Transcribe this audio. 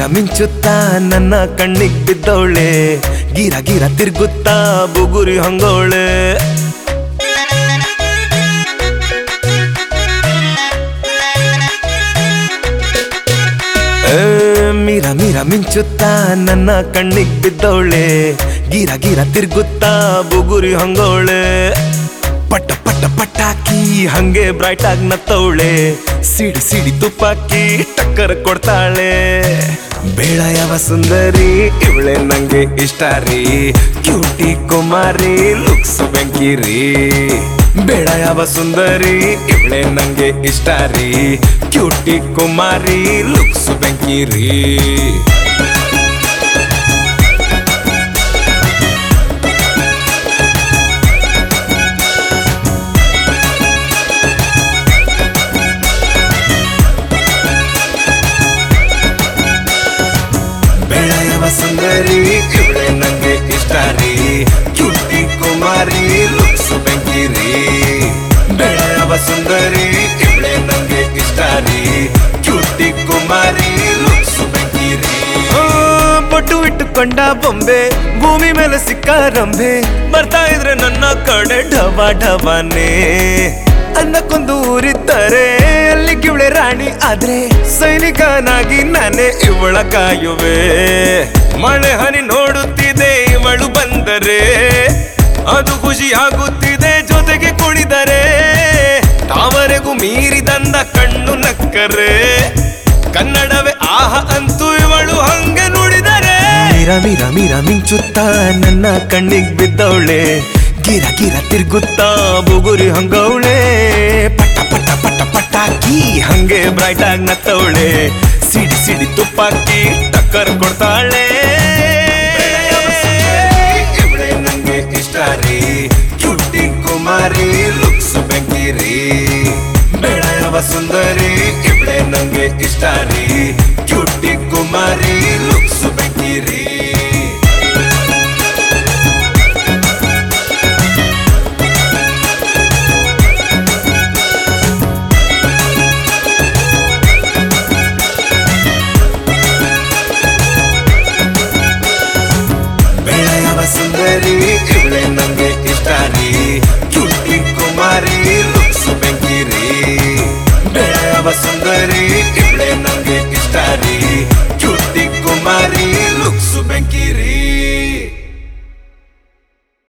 ಮಿಂಚುತ್ತಾ ನನ್ನ ಕಣ್ಣಿಗ್ ಬಿದ್ದವಳೆ, ಗಿರ ಗಿರ ತಿರ್ಗುತ್ತಾ ಬುಗುರಿ ಹಂಗೋಳೆ. ಮೀರ ಮೀರ ಮಿಂಚುತ್ತಾ ನನ್ನ ಕಣ್ಣಿಗ್ ಬಿದ್ದವಳೆ, ಗಿರ ಗಿರ ತಿರ್ಗುತ್ತಾ ಬುಗುರಿ ಹಂಗೋಳೆ. ಪಟ್ಟ ಪಟ್ಟ ಪಟಾಕಿ ಹಂಗೆ ಬ್ರೈಟ್ ಆಗಿ ನತ್ತವಳೆ, ಸಿಡಿ ಸಿಡಿ ತುಪ್ಪಾಕಿ ಟಕ್ಕರ್ ಕೊಡ್ತಾಳೆ. ಬೇಡ ಯಾವ ಸುಂದರಿ ಇವಳೆ ನಂಗೆ ಇಷ್ಟ ರೀ, ಕ್ಯೂಟಿ ಕುಮಾರಿ ಲುಕ್ಸ್ ಬೆಂಕಿರಿ. ಬೇಡ ಯಾವ ಸುಂದರಿ ಇವಳೆ ನಂಗೆ ಇಷ್ಟ ರೀ, ಕ್ಯೂಟಿ ಕುಮಾರಿ ಲುಕ್ಸ್ ಬೆಂಕಿರಿ. ಸುಂದರಿ ಇವಳೆ ನಂಗೆ ಇಷ್ಟ ರೀ, ಕ್ಯೂಟಿ ಕುಮಾರಿ ಲುಕ್ಸ್ ಬೆಂಕಿರಿ. ಬೆಳೆಯವ ಸುಂದರಿ ಇವಳೆ ನಂಗೆ ಇಷ್ಟ ರೀ, ಕ್ಯೂಟಿ ಕುಮಾರಿ ಲುಕ್ಸ್ ಬೆಂಕಿರಿ. ಬೊಟ್ಟು ಇಟ್ಟುಕೊಂಡ ಬೊಂಬೆ ಭೂಮಿ ಮೇಲೆ ಸಿಕ್ಕ ರಂಬೆ, ಬರ್ತಾ ಇದ್ರೆ ನನ್ನ ಕಡೆ ಢವ ಢವನೇ. ಅನ್ನಕ್ಕೊಂದು ಊರಿದ್ದರೆ ಅಲ್ಲಿ ಕಿವಳೆ ರಾಣಿ ಆದ್ರೆ, ಸೈನಿಕನಾಗಿ ನಾನೇ ಇವಳ ಕಾಯುವೆ. ಮಳೆ ಹನಿ ನೋಡುತ್ತಿದೆ ಇವಳು ಬಂದರೆ, ಅದು ಖುಷಿ ಆಗುತ್ತಿದೆ ಜೊತೆಗೆ ಕುಣಿದರೆ. ತಾವರೆಗೂ ಮೀರಿದಂದ ಕಣ್ಣು ನಕ್ಕರೆ, ಕನ್ನಡವೇ ಆಹ ಅಂತೂ ಇವಳು ಹಂಗೆ ನುಡಿದರೆ. ಮೀರ ಮೀರ ಮೀರ ಮಿಂಚುತ್ತಾ ನನ್ನ ಕಣ್ಣಿಗ್ ಬಿದ್ದವಳೆ, ಗಿರ ಗಿರ ತಿರ್ಗುತ್ತಾ ಬುಗುರಿ ಹಂಗವಳೆ. ಪಟ್ಟ ಪಟ್ಟ ಪಟ್ಟ ಪಟಾಕಿ ಹಂಗೆ ಬ್ರೈಟ್ ಆಗಿ ನತ್ತವಳೆ, ಸಿಡಿ ಸಿಡಿ ತುಪ್ಪಾಕಿ ಟಕ್ಕರ್ ಕೊಡ್ತಾಳೆ. ಇವಳೆ ನಂಗೆ ಇಷ್ಟ ರೀ, ಕ್ಯೂಟಿ ಕುಮಾರಿ ಲುಕ್ಸ್ ಬೆಂಕಿರಿ. ಬೇಡ ಯಾವ ಸುಂದರಿ ಇವಳೆ ನಂಗೆ ಇಷ್ಟ ರೀ, ಕ್ಯೂಟಿ ಕುಮಾರಿ ಲುಕ್ಸ್ ಬೆಂಕಿರಿ. ಸುಂದರಿ ಇವಳೆ ನಂಗೆ ಇಷ್ಟ ರೀ, ಕ್ಯೂಟಿ ಕುಮಾರಿ ಲುಕ್ಸ್ ಬೆಂಕಿರಿ. ಬೆಳೆಯವ ಸುಂದರಿ